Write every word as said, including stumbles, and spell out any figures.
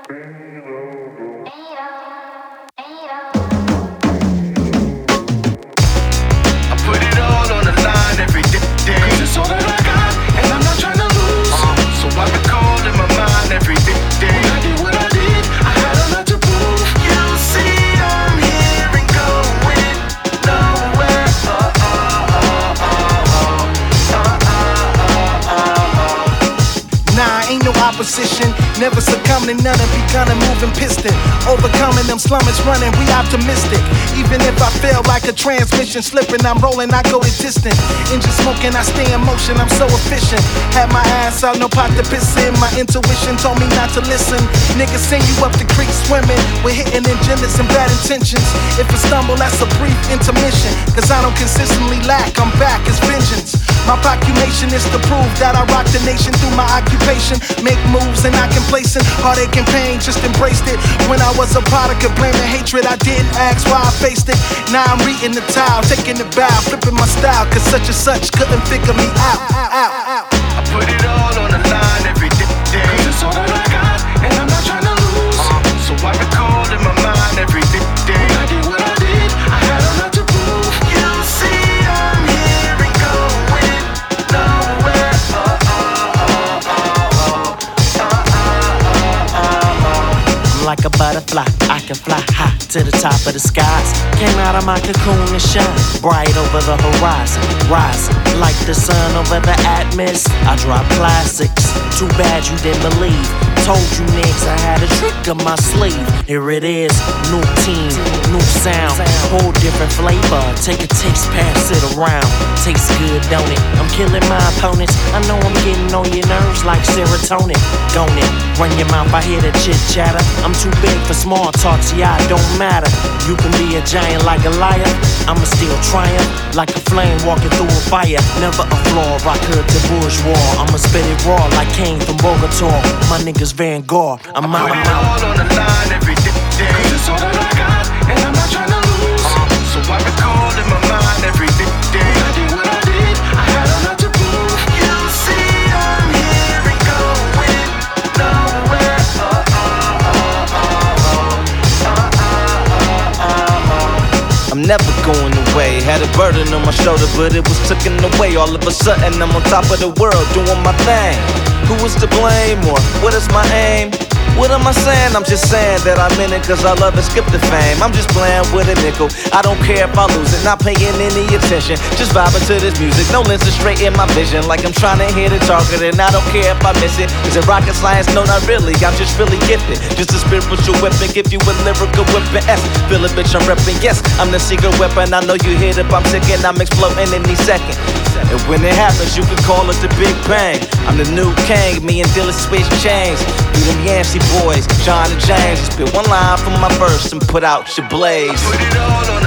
Opposition, never succumbing to none and becoming moving piston. Overcoming them slummers running, we optimistic. Even if I feel like a transmission slipping, I'm rolling, I go the distant. Engine smoking, I stay in motion, I'm so efficient. Had my ass out, no pot to piss in. My intuition told me not to listen. Niggas send you up the creek swimming. We're hitting agendas and bad intentions. If I stumble, that's a brief intermission. Cause I don't consistently lack, I'm back, it's vengeance. My proclamation is to prove that I rock the nation through my occupation. Make moves and I complacent, heartache and pain, just embraced it. When I was a product of blame and hatred, I didn't ask why I faced it. Now I'm reading the towel, taking the bow, flipping my style, cause such and such couldn't figure me out. out, out, out. I put it all on the line every day, cause it's all that I got, and I'm not trying to lose. uh, So I recall in my mind every day. When I did what I did, I had a lot to prove. You see I'm here and going nowhere. uh, Like a butterfly, I can fly high to the top of the skies. Came out of my cocoon and shine bright over the horizon, rising like the sun over the atmosphere. I drop classics, too bad you didn't believe. Told you niggas I had a trick up my sleeve. Here it is, new team, new sound, whole different flavor. Take a taste, pass it around. Tastes good, don't it? I'm killing my opponents. I know I'm getting on your nerves like serotonin. Gon' it, run your mouth, I hear the chit chatter. I'm too big for small talks, yeah, it don't matter. You can be a giant like a liar, I'ma still triumph like a flame walking through a fire. Never a flaw, rock hood to bourgeois. I'ma spit it raw like Kane from Bogota. My niggas Van Gogh, I'm out, I'm out. Put it all on the line every day, cause it's all that I got, and I'm not trying to lose. uh, So I recall in my mind every day. When I did what I did, I had a lot to prove. You see I'm here and going nowhere. uh, I'm never going away. Had a burden on my shoulder, but it was taken away. All of a sudden, I'm on top of the world doing my thing. Who was to blame, or what is my aim? What am I saying? I'm just saying that I'm in it cause I love and skip the fame. I'm just playing with a nickel, I don't care if I lose it. Not paying any attention, just vibing to this music. No lenses, straight in my vision, like I'm trying to hit a target. And I don't care if I miss it, cause in rocket science, no not really. I'm just really gifted, just a spiritual weapon. Give you a lyrical weapon, S, feel it bitch I'm reppin'. Yes, I'm the secret weapon, I know you hit it, I'm sick and I'm exploding any second. And when it happens, you can call it the Big Bang. I'm the new king, me and Dylan switch chains. We them Yancey boys, John and James. Spit one line from my verse and put out your blaze. I put it all on